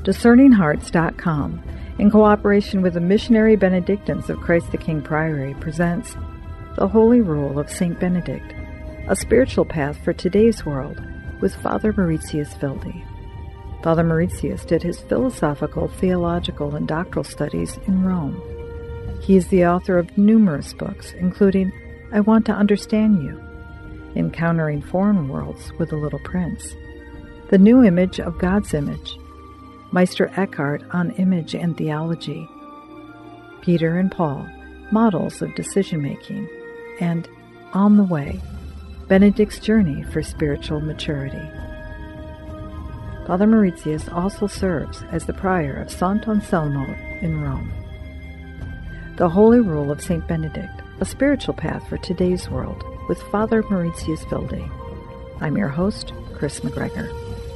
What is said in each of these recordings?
DiscerningHearts.com, in cooperation with the Missionary Benedictines of Christ the King Priory, presents The Holy Rule of St. Benedict, a spiritual path for today's world, with Father Mauritius Wilde. Father Mauritius did his philosophical, theological, and doctoral studies in Rome. He is the author of numerous books, including I Want to Understand You, Encountering Foreign Worlds with the Little Prince, The New Image of God's Image, Meister Eckhart on Image and Theology, Peter and Paul, Models of Decision-Making, and On the Way, Benedict's Journey for Spiritual Maturity. Father Mauritius also serves as the prior of Sant'Anselmo in Rome. The Holy Rule of St. Benedict, a spiritual path for today's world, with Father Mauritius Wilde. I'm your host, Chris McGregor.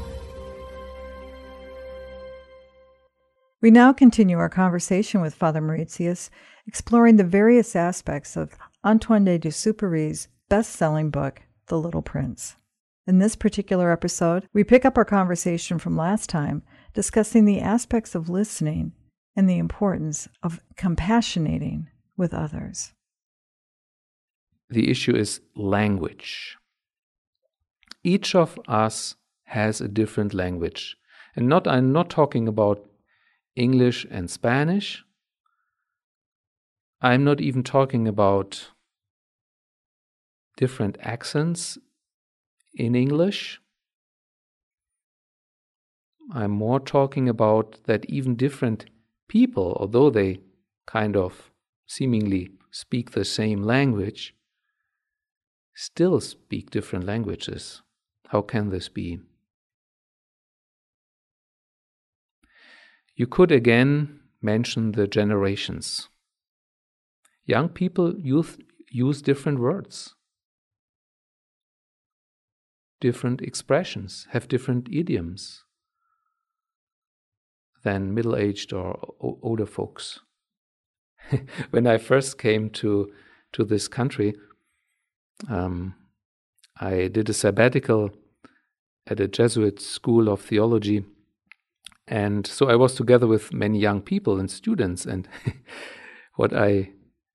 We now continue our conversation with Father Mauritius, exploring the various aspects of Antoine de Exupéry's best-selling book, The Little Prince. In this particular episode, we pick up our conversation from last time, discussing the aspects of listening and the importance of compassionating with others. The issue is language. Each of us has a different language. And I'm not talking about English and Spanish. I'm not even talking about different accents in English. I'm more talking about that even different people, although they kind of seemingly speak the same language, still speak different languages. How can this be? You could again mention the generations. Young people use different words, different expressions, have different idioms than middle-aged or older folks. When I first came to this country, I did a sabbatical at a Jesuit school of theology. And so I was together with many young people and students, and what I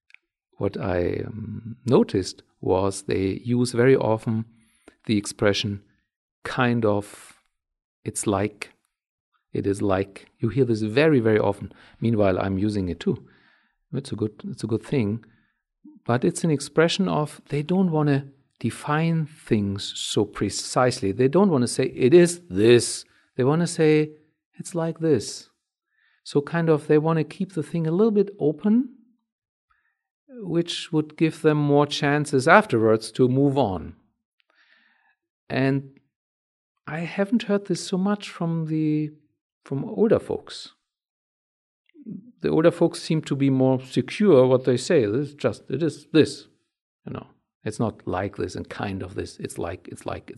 noticed was they use very often the expression kind of, it's like, it is like. You hear this very, very often. Meanwhile, I'm using it too. It's a good thing, but it's an expression of they don't want to define things so precisely. They don't want to say it is this. They want to say it's like this. So kind of they want to keep the thing a little bit open, which would give them more chances afterwards to move on. And I haven't heard this so much from older folks. The older folks seem to be more secure what they say. It is this. It's not like this and kind of this. It's like.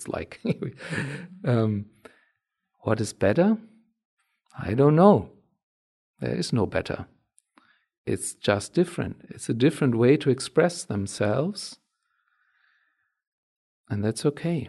What is better? I don't know. There is no better. It's just different. It's a different way to express themselves. And that's okay.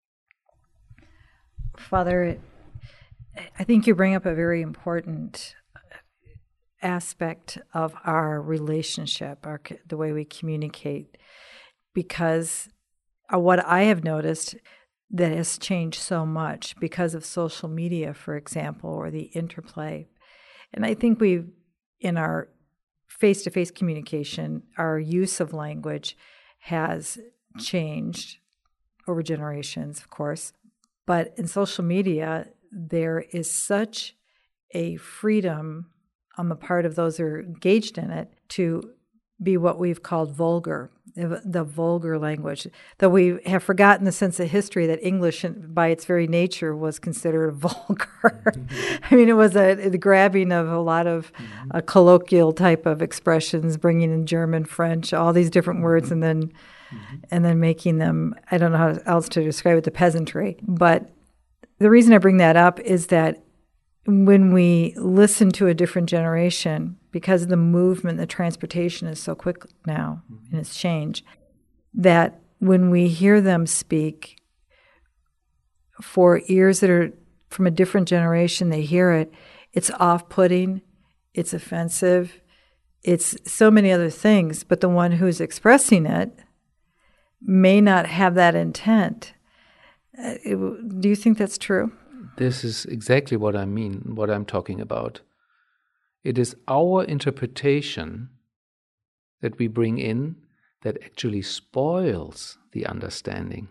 Father, I think you bring up a very important aspect of our relationship, the way we communicate, because what I have noticed that has changed so much because of social media, for example, or the interplay. And I think in our face-to-face communication, our use of language has changed over generations, of course. But in social media, there is such a freedom on the part of those who are engaged in it to be what we've called vulgar, the vulgar language, that we have forgotten the sense of history that English, by its very nature, was considered vulgar. Mm-hmm. I mean, it was the grabbing of a lot of colloquial type of expressions, bringing in German, French, all these different words, and then making them, I don't know how else to describe it, the peasantry. But the reason I bring that up is that when we listen to a different generation, because the movement, the transportation is so quick now in its change, that when we hear them speak, for ears that are from a different generation, they hear it, it's off-putting, it's offensive, it's so many other things, but the one who's expressing it may not have that intent. Do you think that's true? This is exactly what I mean, what I'm talking about. It is our interpretation that we bring in that actually spoils the understanding.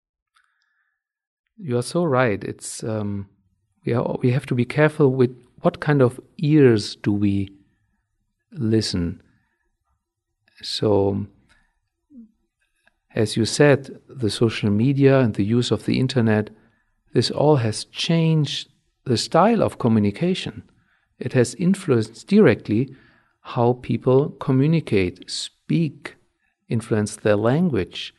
You are so right. It's we have to be careful with what kind of ears do we listen. So, as you said, the social media and the use of the internet, this all has changed the style of communication. It has influenced directly how people communicate, speak, influence their language.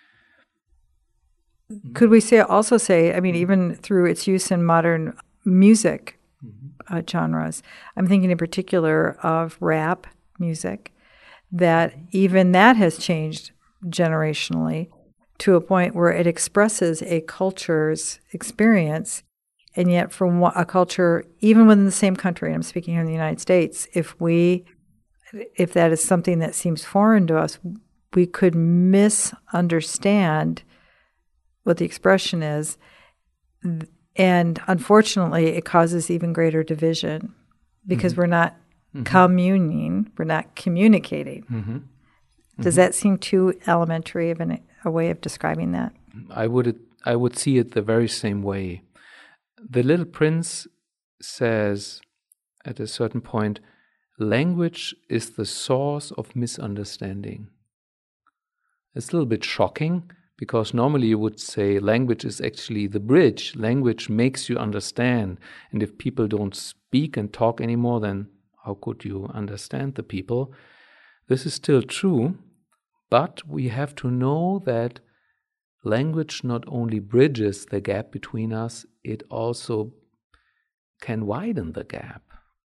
Could we also say, I mean, even through its use in modern music genres, I'm thinking in particular of rap music, that even that has changed generationally to a point where it expresses a culture's experience, and yet from a culture, even within the same country, and I'm speaking here in the United States, if that is something that seems foreign to us, we could misunderstand what the expression is, and unfortunately, it causes even greater division because we're not communing, we're not communicating. Does that seem too elementary of a way of describing that? I would see it the very same way. The Little Prince says at a certain point, language is the source of misunderstanding. It's a little bit shocking because normally you would say language is actually the bridge. Language makes you understand. And if people don't speak and talk anymore, then how could you understand the people? This is still true, but we have to know that language not only bridges the gap between us, it also can widen the gap.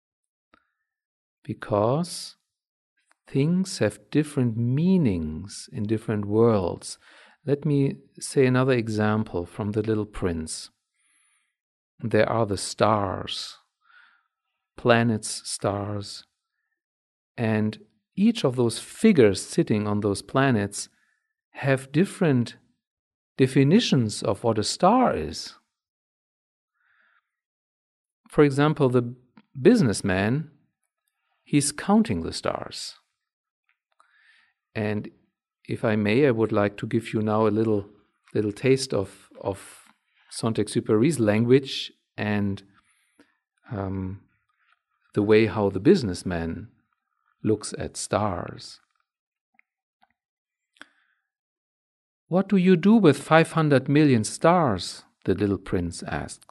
Because things have different meanings in different worlds. Let me say another example from The Little Prince. There are the stars, planets, stars, and each of those figures sitting on those planets have different definitions of what a star is. For example, the businessman, he's counting the stars. And if I may, I would like to give you now a little taste of Saint-Exupéry's language and the way how the businessman looks at stars. What do you do with 500 million stars? The little prince asked.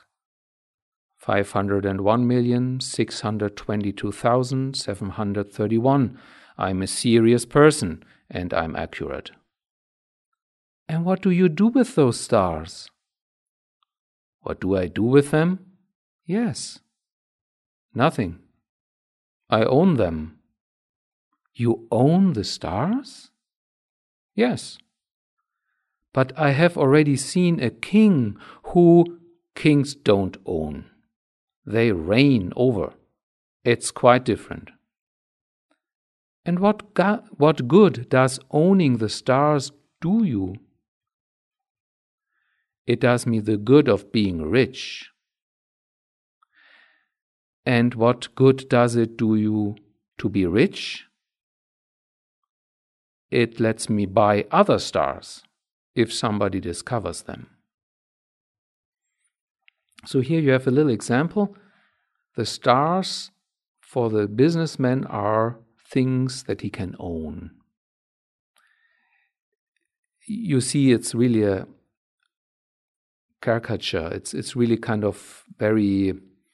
501,622,731. I'm a serious person, and I'm accurate. And what do you do with those stars? What do I do with them? Yes. Nothing. I own them. You own the stars? Yes. But I have already seen a king who kings don't own. They reign over. It's quite different. And what good does owning the stars do you? It does me the good of being rich. And what good does it do you to be rich? It lets me buy other stars if somebody discovers them. So here you have a little example. The stars for the businessman are things that he can own. You see, it's really a caricature. It's really kind of very,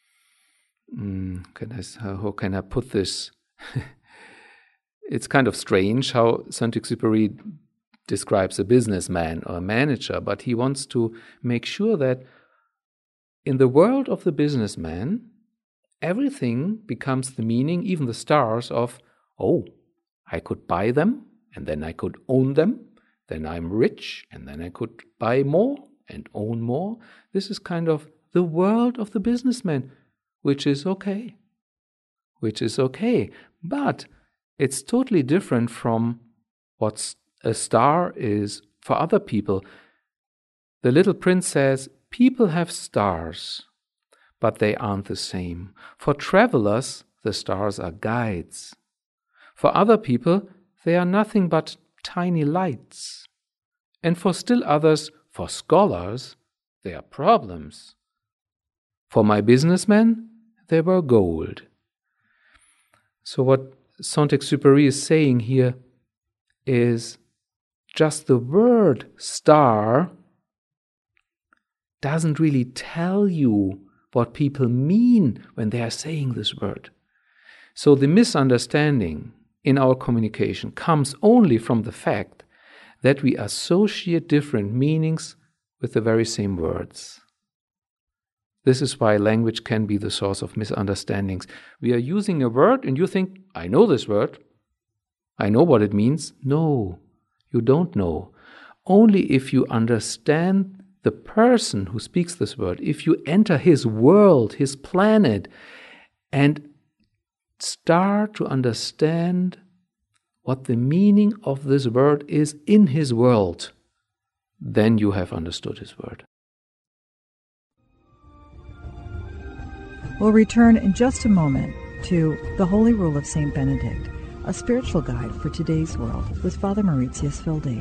how can I put this? It's kind of strange how Saint-Exupéry describes a businessman or a manager, but he wants to make sure that in the world of the businessman, everything becomes the meaning, even the stars, of, oh, I could buy them, and then I could own them, then I'm rich, and then I could buy more and own more. This is kind of the world of the businessman, which is okay. Which is okay. But it's totally different from what a star is for other people. The Little Prince says, people have stars, but they aren't the same. For travelers, the stars are guides. For other people, they are nothing but tiny lights. And for still others, for scholars, they are problems. For my businessmen, they were gold. So what Saint-Exupéry is saying here is just the word star doesn't really tell you what people mean when they are saying this word. So the misunderstanding in our communication comes only from the fact that we associate different meanings with the very same words. This is why language can be the source of misunderstandings. We are using a word and you think, I know this word. I know what it means. No, you don't know. Only if you understand the person who speaks this word, if you enter his world, his planet, and start to understand what the meaning of this word is in his world, then you have understood his word. We'll return in just a moment to The Holy Rule of St. Benedict, a spiritual guide for today's world with Father Mauritius Wilde.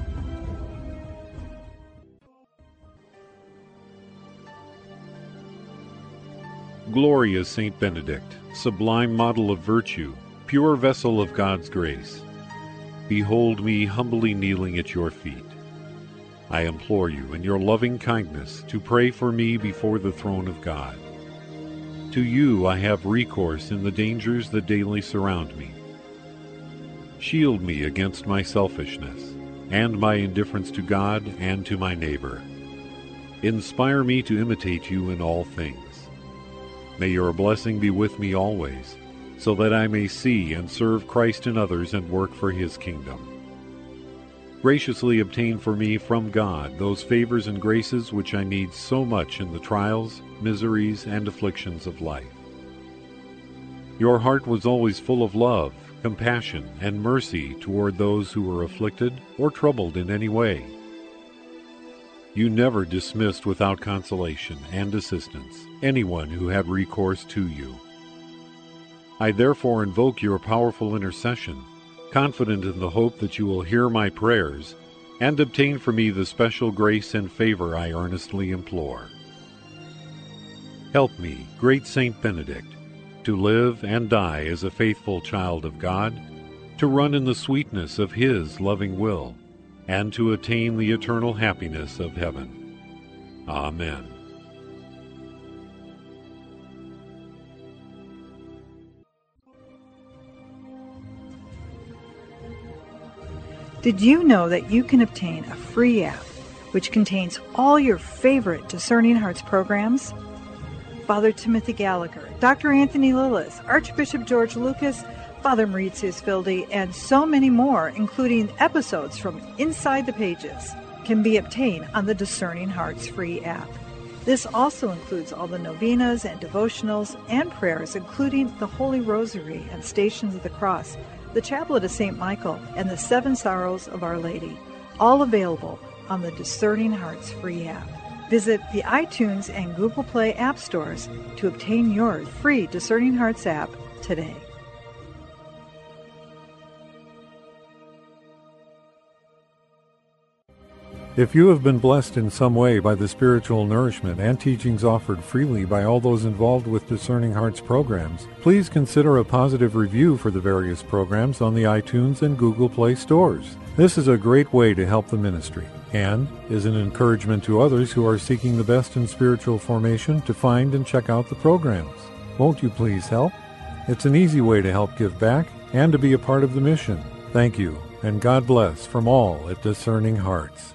Glorious Saint Benedict, sublime model of virtue, pure vessel of God's grace, behold me humbly kneeling at your feet. I implore you in your loving kindness to pray for me before the throne of God. To you I have recourse in the dangers that daily surround me. Shield me against my selfishness and my indifference to God and to my neighbor. Inspire me to imitate you in all things. May your blessing be with me always, so that I may see and serve Christ in others and work for his kingdom. Graciously obtain for me from God those favors and graces which I need so much in the trials, miseries, and afflictions of life. Your heart was always full of love, compassion, and mercy toward those who were afflicted or troubled in any way. You never dismissed without consolation and assistance anyone who had recourse to you. I therefore invoke your powerful intercession, confident in the hope that you will hear my prayers and obtain for me the special grace and favor I earnestly implore. Help me, great Saint Benedict, to live and die as a faithful child of God, to run in the sweetness of his loving will, and to attain the eternal happiness of heaven. Amen. Did you know that you can obtain a free app which contains all your favorite Discerning Hearts programs? Father Timothy Gallagher, Dr. Anthony Lillis, Archbishop George Lucas, Father Mauritius Wilde, and so many more, including episodes from Inside the Pages, can be obtained on the Discerning Hearts free app. This also includes all the novenas and devotionals and prayers, including the Holy Rosary and Stations of the Cross, the Chaplet of St. Michael, and the Seven Sorrows of Our Lady, all available on the Discerning Hearts free app. Visit the iTunes and Google Play app stores to obtain your free Discerning Hearts app today. If you have been blessed in some way by the spiritual nourishment and teachings offered freely by all those involved with Discerning Hearts programs, please consider a positive review for the various programs on the iTunes and Google Play stores. This is a great way to help the ministry and is an encouragement to others who are seeking the best in spiritual formation to find and check out the programs. Won't you please help? It's an easy way to help give back and to be a part of the mission. Thank you, and God bless from all at Discerning Hearts.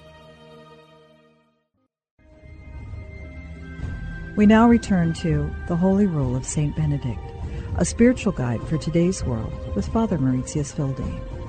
We now return to The Holy Rule of St. Benedict, a spiritual guide for today's world with Father Mauritius Wilde.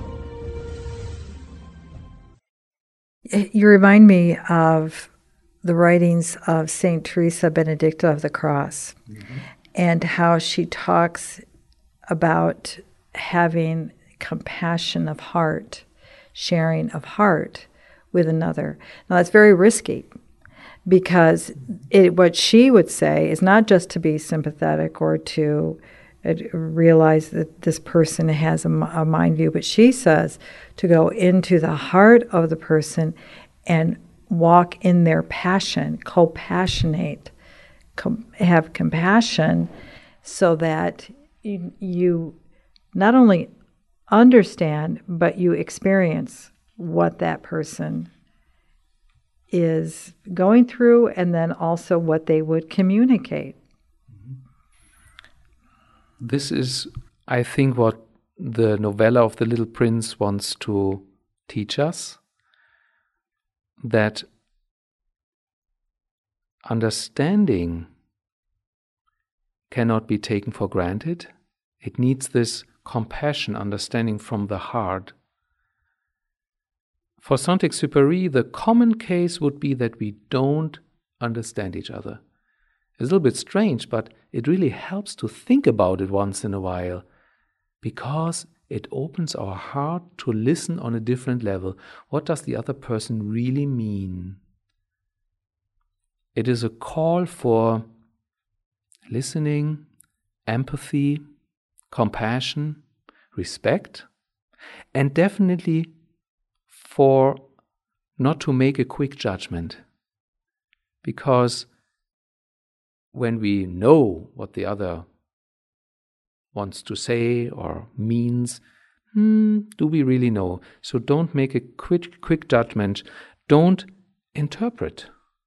You remind me of the writings of St. Teresa Benedicta of the Cross. Mm-hmm. and how she talks about having compassion of heart, sharing of heart with another. Now, that's very risky, because what she would say is not just to be sympathetic or to realize that this person has a mind view, but she says to go into the heart of the person and walk in their passion, co-passionate, have compassion, so that you not only understand, but you experience what that person is going through, and then also what they would communicate. This is, I think, what the novella of The Little Prince wants to teach us, that understanding cannot be taken for granted. It needs this compassion, understanding from the heart. For Saint-Exupéry, the common case would be that we don't understand each other. It's a little bit strange, but it really helps to think about it once in a while, because it opens our heart to listen on a different level. What does the other person really mean? It is a call for listening, empathy, compassion, respect, and definitely for not to make a quick judgment. Because when we know what the other wants to say or means, do we really know? So don't make a quick judgment. Don't interpret.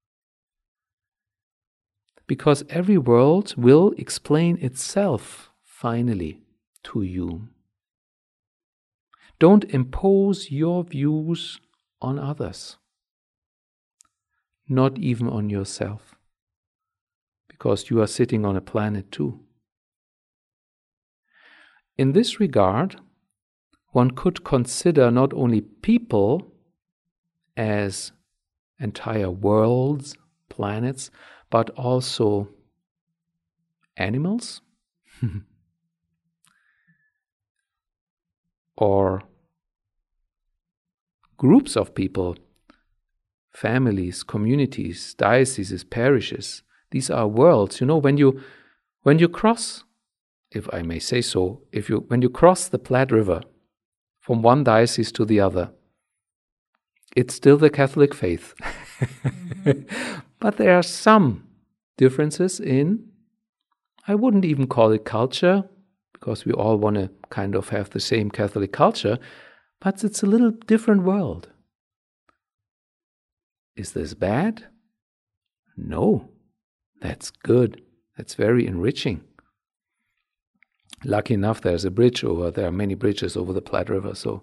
Because every world will explain itself finally to you. Don't impose your views on others, not even on yourself, because you are sitting on a planet too. In this regard, one could consider not only people as entire worlds, planets, but also animals or groups of people, families, communities, dioceses, parishes. These are worlds. You know, when you cross, if I may say so, when you cross the Platte River from one diocese to the other, it's still the Catholic faith. Mm-hmm. But there are some differences in, I wouldn't even call it culture, because we all want to kind of have the same Catholic culture, but it's a little different world. Is this bad? No, that's good. That's very enriching. Lucky enough, there are many bridges over the Platte River, so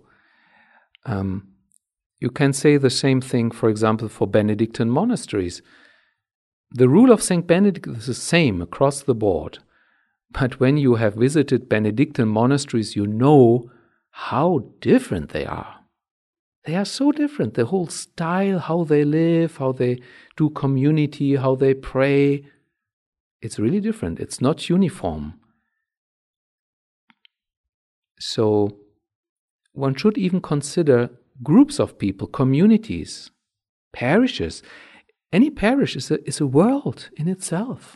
you can say the same thing, for example, for Benedictine monasteries. The rule of St. Benedict is the same across the board. But when you have visited Benedictine monasteries, you know how different they are. They are so different. The whole style, how they live, how they do community, how they pray, it's really different. It's not uniform. So one should even consider groups of people, communities, parishes. Any parish is a world in itself.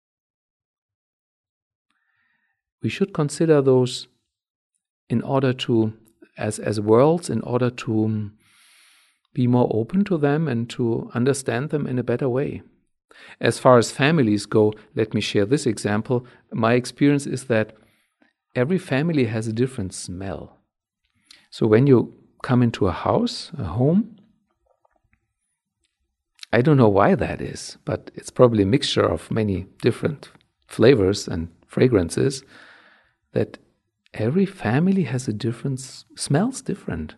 We should consider those in order to, as worlds, in order to be more open to them and to understand them in a better way. As far as families go, let me share this example. My experience is that every family has a different smell. So when you come into a house, a home, I don't know why that is, but it's probably a mixture of many different flavors and fragrances, that every family has a different, smells different.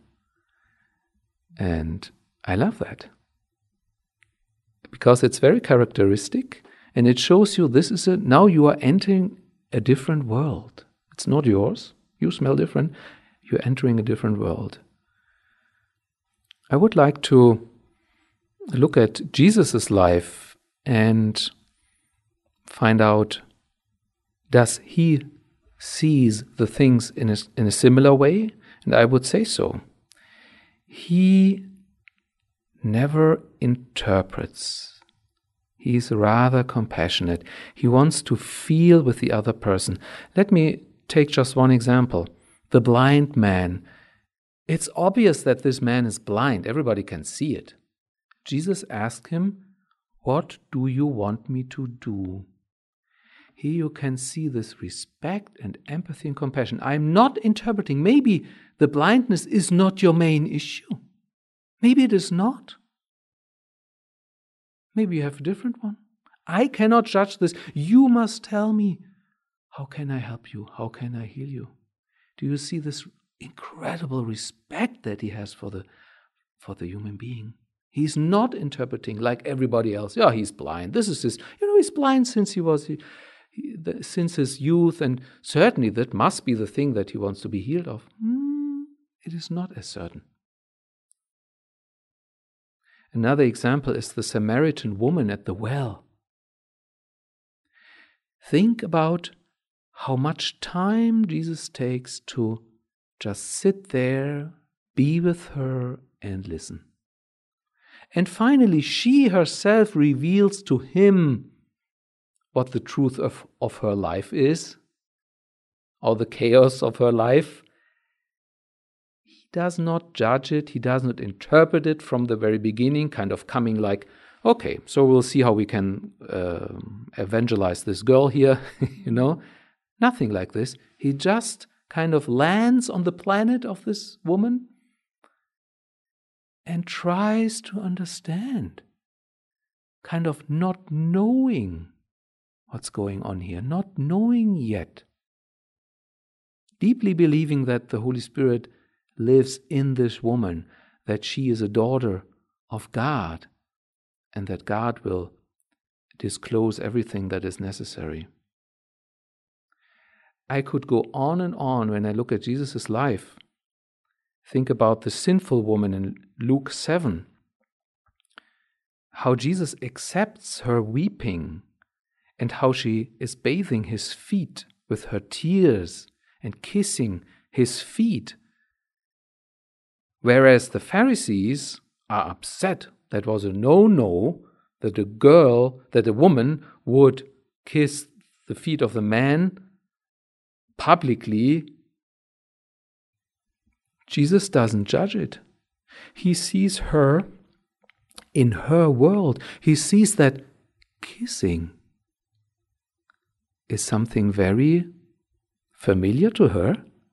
And I love that. Because it's very characteristic, and it shows you now you are entering a different world. It's not yours. You smell different. You're entering a different world. I would like to look at Jesus' life and find out Does he sees the things in a similar way? And I would say so. He never interprets. He's rather compassionate. He wants to feel with the other person. Let me take just one example. The blind man. It's obvious that this man is blind. Everybody can see it. Jesus asked him, "What do you want me to do?" Here you can see this respect and empathy and compassion. I'm not interpreting. Maybe the blindness is not your main issue. Maybe it is not. Maybe you have a different one. I cannot judge this. You must tell me, how can I help you? How can I heal you? Do you see this incredible respect that he has for the human being? He's not interpreting like everybody else. Yeah, he's blind. This is his. He's blind since since his youth, and certainly that must be the thing that he wants to be healed of. It is not as certain. Another example is the Samaritan woman at the well. Think about how much time Jesus takes to just sit there, be with her, and listen. And finally, she herself reveals to him what the truth of her life is, or the chaos of her life. He does not judge it, he does not interpret it from the very beginning, kind of coming like, okay, so we'll see how we can evangelize this girl here, Nothing like this. He just kind of lands on the planet of this woman and tries to understand, kind of not knowing what's going on here, not knowing yet, deeply believing that the Holy Spirit lives in this woman, that she is a daughter of God, and that God will disclose everything that is necessary. I could go on and on when I look at Jesus' life. Think about the sinful woman in Luke 7, how Jesus accepts her weeping, and how she is bathing his feet with her tears and kissing his feet. Whereas the Pharisees are upset. That was a no-no, that a woman would kiss the feet of the man publicly. Jesus doesn't judge it. He sees her in her world. He sees that kissing is something very familiar to her,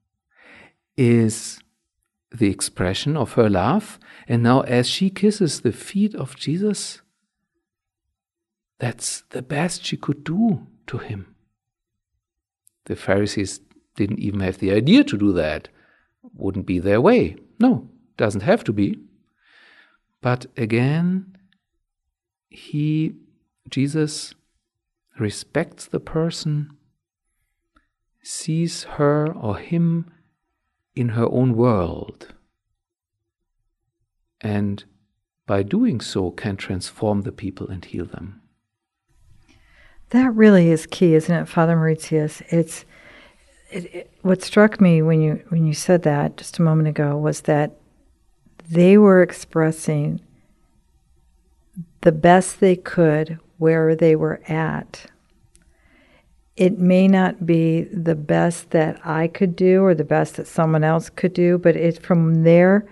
is the expression of her love. And now as she kisses the feet of Jesus, that's the best she could do to him. The Pharisees didn't even have the idea to do that. Wouldn't be their way. No, doesn't have to be. But again, Jesus respects the person, sees her or him in her own world, and by doing so can transform the people and heal them. That really is key, isn't it, Father Mauritius? What struck me when you said that just a moment ago was that they were expressing the best they could where they were at. It may not be the best that I could do or the best that someone else could do, but it's from their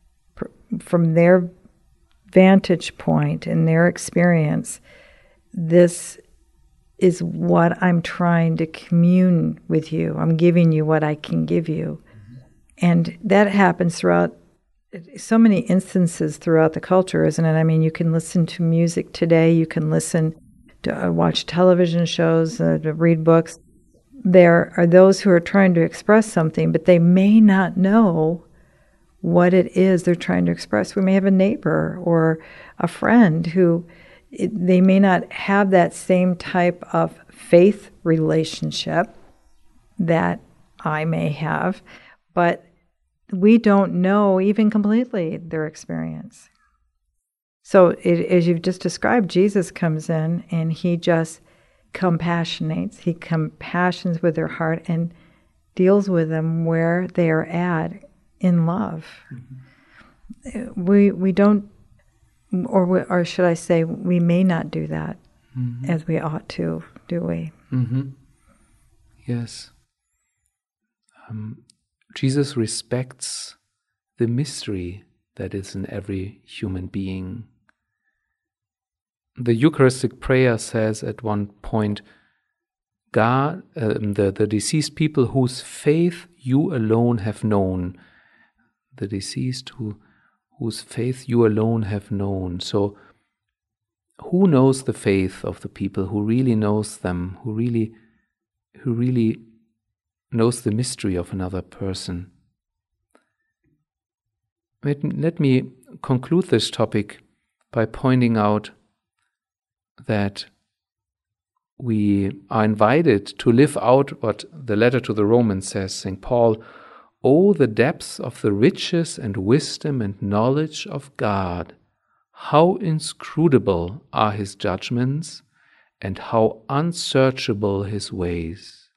vantage point and their experience, this is what I'm trying to commune with you. I'm giving you what I can give you. And that happens throughout so many instances throughout the culture, isn't it? I mean, you can listen to music today, you can listen to watch television shows, to read books. There are those who are trying to express something, but they may not know what it is they're trying to express. We may have a neighbor or a friend who they may not have that same type of faith relationship that I may have, but we don't know even completely their experience. So as you've just described, Jesus comes in and he just compassionates, he compassions with their heart and deals with them where they are at in love. Mm-hmm. We don't, or should I say, we may not do that as we ought to, do we? Mm-hmm. Yes. Jesus respects the mystery that is in every human being. The Eucharistic prayer says at one point, God, the deceased people whose faith you alone have known, the deceased whose faith you alone have known. So, who knows the faith of the people? Who really knows them? Who really knows the mystery of another person? Let me conclude this topic by pointing out that we are invited to live out what the letter to the Romans says. St. Paul, "Oh, the depths of the riches and wisdom and knowledge of God! How inscrutable are his judgments, and how unsearchable his ways."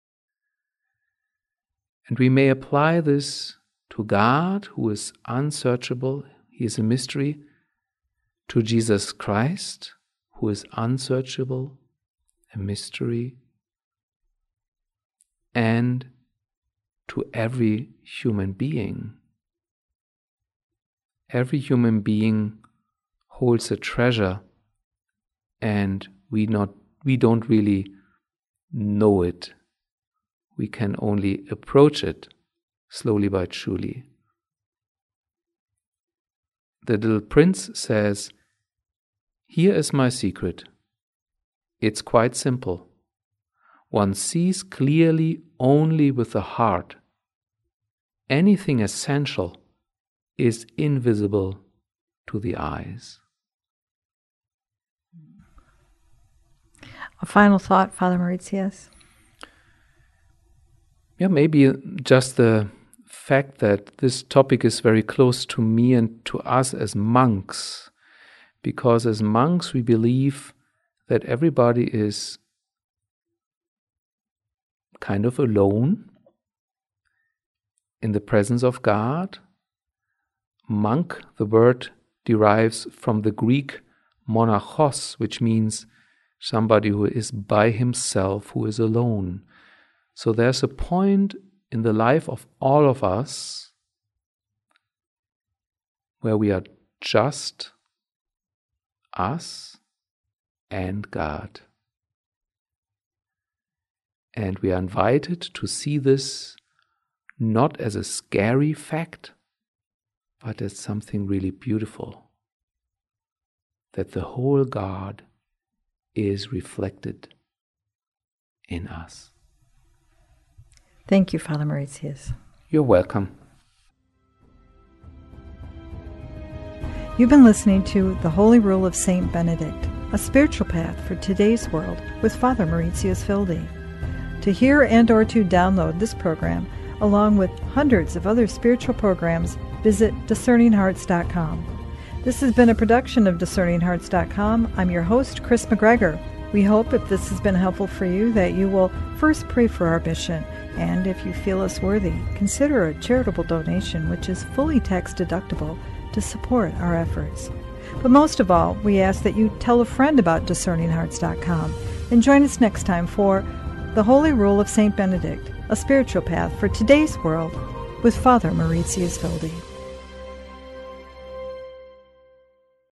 And we may apply this to God, who is unsearchable, he is a mystery, to Jesus Christ, who is unsearchable, a mystery, and to every human being. Every human being holds a treasure, and we don't really know it. We can only approach it slowly but surely. The Little Prince says, "Here is my secret. It's quite simple. One sees clearly only with the heart. Anything essential is invisible to the eyes." A final thought, Father Mauritius? Yeah, maybe just the fact that this topic is very close to me and to us as monks, because as monks we believe that everybody is kind of alone in the presence of God. Monk, the word derives from the Greek monachos, which means somebody who is by himself, who is alone. So there's a point in the life of all of us where we are just us and God. And we are invited to see this not as a scary fact, but as something really beautiful, that the whole God is reflected in us. Thank you, Father Mauritius. You're welcome. You've been listening to The Holy Rule of Saint Benedict, a spiritual path for today's world with Father Mauritius Fildi. To hear and or to download this program, along with hundreds of other spiritual programs, visit discerninghearts.com. This has been a production of discerninghearts.com. I'm your host, Chris McGregor. We hope, if this has been helpful for you, that you will first pray for our mission, and if you feel us worthy, consider a charitable donation, which is fully tax deductible, to support our efforts. But most of all, we ask that you tell a friend about discerninghearts.com and join us next time for The Holy Rule of Saint Benedict, a spiritual path for today's world with Father Mauritius Fildi.